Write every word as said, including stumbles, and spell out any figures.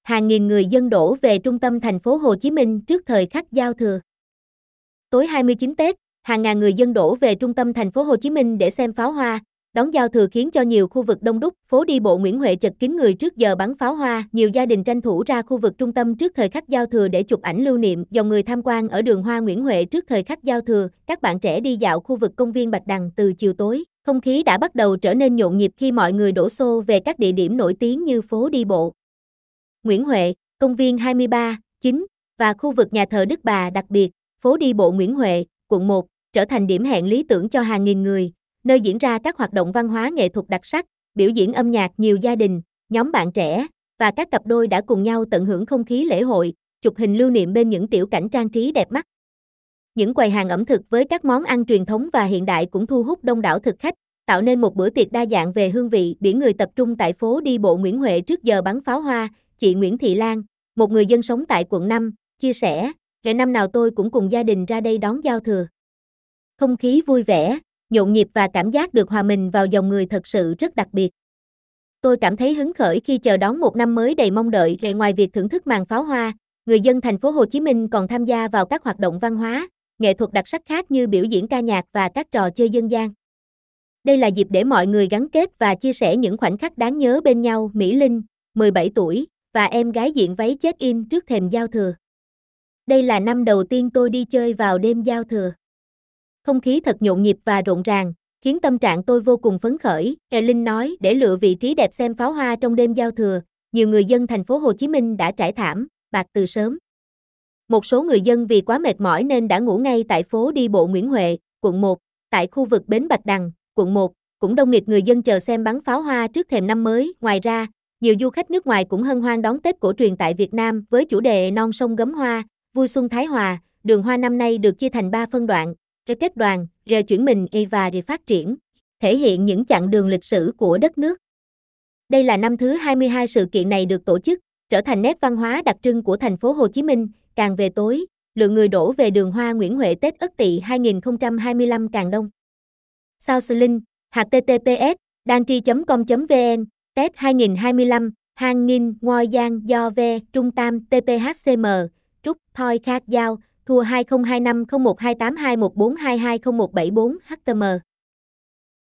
hàng nghìn người dân đổ về trung tâm thành phố Hồ Chí Minh trước thời khắc giao thừa. Tối hai mươi chín Tết, hàng ngàn người dân đổ về trung tâm thành phố Hồ Chí Minh để xem pháo hoa, đón giao thừa khiến cho nhiều khu vực đông đúc, phố đi bộ Nguyễn Huệ chật kín người trước giờ bắn pháo hoa, nhiều gia đình tranh thủ ra khu vực trung tâm trước thời khắc giao thừa để chụp ảnh lưu niệm, dòng người tham quan ở đường hoa Nguyễn Huệ trước thời khắc giao thừa, các bạn trẻ đi dạo khu vực công viên Bạch Đằng từ chiều tối, không khí đã bắt đầu trở nên nhộn nhịp khi mọi người đổ xô về các địa điểm nổi tiếng như phố đi bộ Nguyễn Huệ, công viên hai mươi ba, chín và khu vực nhà thờ Đức Bà, đặc biệt, phố đi bộ Nguyễn Huệ, quận một, trở thành điểm hẹn lý tưởng cho hàng nghìn người, nơi diễn ra các hoạt động văn hóa nghệ thuật đặc sắc, biểu diễn âm nhạc. Nhiều gia đình, nhóm bạn trẻ và các cặp đôi đã cùng nhau tận hưởng không khí lễ hội, chụp hình lưu niệm bên những tiểu cảnh trang trí đẹp mắt. Những quầy hàng ẩm thực với các món ăn truyền thống và hiện đại cũng thu hút đông đảo thực khách, tạo nên một bữa tiệc đa dạng về hương vị. Biển người tập trung tại phố đi bộ Nguyễn Huệ trước giờ bắn pháo hoa. Chị Nguyễn Thị Lan, một người dân sống tại quận năm, chia sẻ, ngày năm nào tôi cũng cùng gia đình ra đây đón giao thừa. Không khí vui vẻ, nhộn nhịp và cảm giác được hòa mình vào dòng người thật sự rất đặc biệt. Tôi cảm thấy hứng khởi khi chờ đón một năm mới đầy mong đợi. Ngoài việc thưởng thức màn pháo hoa, người dân thành phố Hồ Chí Minh còn tham gia vào các hoạt động văn hóa, nghệ thuật đặc sắc khác như biểu diễn ca nhạc và các trò chơi dân gian. Đây là dịp để mọi người gắn kết và chia sẻ những khoảnh khắc đáng nhớ bên nhau. Mỹ Linh, mười bảy tuổi, và em gái diện váy check-in trước thềm giao thừa. Đây là năm đầu tiên tôi đi chơi vào đêm giao thừa. Không khí thật nhộn nhịp và rộn ràng, khiến tâm trạng tôi vô cùng phấn khởi. Linh nói, để lựa vị trí đẹp xem pháo hoa trong đêm giao thừa, nhiều người dân thành phố Hồ Chí Minh đã trải thảm bạc từ sớm. Một số người dân vì quá mệt mỏi nên đã ngủ ngay tại phố đi bộ Nguyễn Huệ, quận một, tại khu vực bến Bạch Đằng, quận một, cũng đông nghịt người dân chờ xem bắn pháo hoa trước thềm năm mới. Ngoài ra, nhiều du khách nước ngoài cũng hân hoan đón Tết cổ truyền tại Việt Nam với chủ đề non sông gấm hoa, vui xuân Thái Hòa. Đường hoa năm nay được chia thành ba phân đoạn, kết đoàn, rồi chuyển mình và phát triển, thể hiện những chặng đường lịch sử của đất nước. Đây là năm thứ hai mươi hai sự kiện này được tổ chức, trở thành nét văn hóa đặc trưng của thành phố Hồ Chí Minh. Càng về tối, lượng người đổ về đường hoa Nguyễn Huệ Tết Ất Tỵ hai nghìn không trăm hai mươi lăm càng đông. Sao Link, h t t p s dantri chấm com chấm v n, Tết hai nghìn không trăm hai mươi lăm, Hang Nghinh, Ngoi Giang, Do Ve, Trung Tam, tê pê hát xê em, Trúc, Thoi Khác Giao, Thua hai không hai năm không một hai tám hai một bốn hai hai không một bảy bốn hát tê em.